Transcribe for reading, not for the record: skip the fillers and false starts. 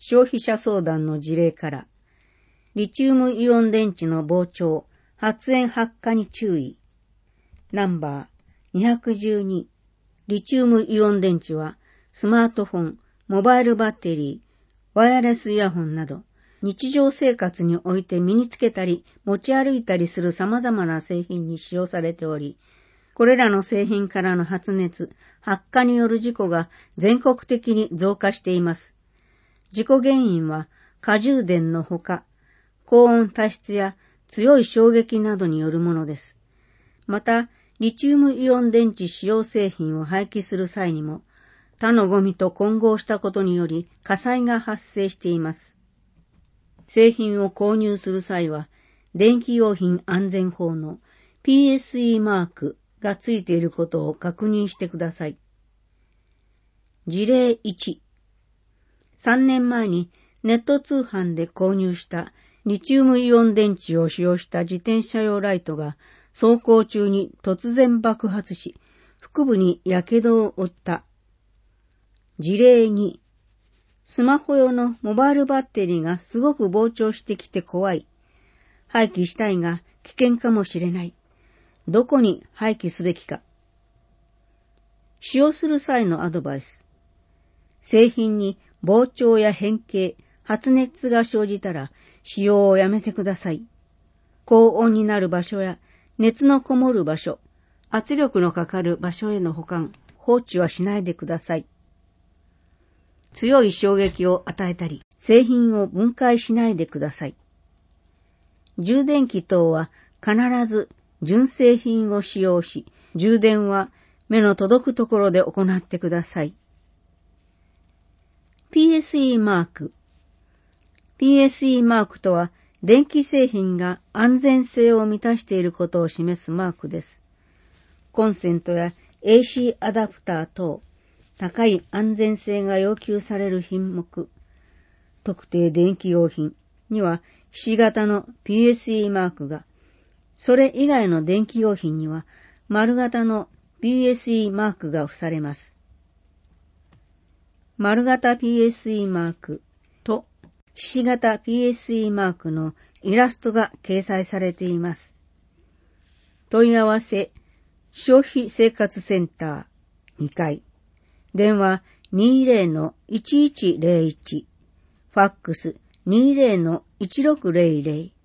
消費者相談の事例から、リチウムイオン電池の膨張、発煙発火に注意。ナンバー212。リチウムイオン電池は、スマートフォン、モバイルバッテリー、ワイヤレスイヤホンなど、日常生活において身につけたり持ち歩いたりする様々な製品に使用されており、これらの製品からの発熱、発火による事故が全国的に増加しています。事故原因は過充電のほか、高温多湿や強い衝撃などによるものです。また、リチウムイオン電池使用製品を廃棄する際にも、他のゴミと混合したことにより火災が発生しています。製品を購入する際は、電気用品安全法の PSE マークがついていることを確認してください。事例1。3年前にネット通販で購入したリチウムイオン電池を使用した自転車用ライトが走行中に突然爆発し、腹部に火傷を負った。事例2。スマホ用のモバイルバッテリーがすごく膨張してきて怖い。廃棄したいが危険かもしれない。どこに廃棄すべきか。使用する際のアドバイス。製品に膨張や変形、発熱が生じたら使用をやめてください。高温になる場所や熱のこもる場所、圧力のかかる場所への保管、放置はしないでください。強い衝撃を与えたり、製品を分解しないでください。充電器等は必ず純正品を使用し、充電は目の届くところで行ってください。PSE マーク。PSE マークとは、電気製品が安全性を満たしていることを示すマークです。コンセントや AC アダプター等、高い安全性が要求される品目、特定電気用品にはひし形の PSE マークが、それ以外の電気用品には丸型の PSE マークが付されます。丸型 PSE マークとひし形 PSE マークのイラストが掲載されています。問い合わせ、消費生活センター2階、電話 20-1101、ファックス 20-1600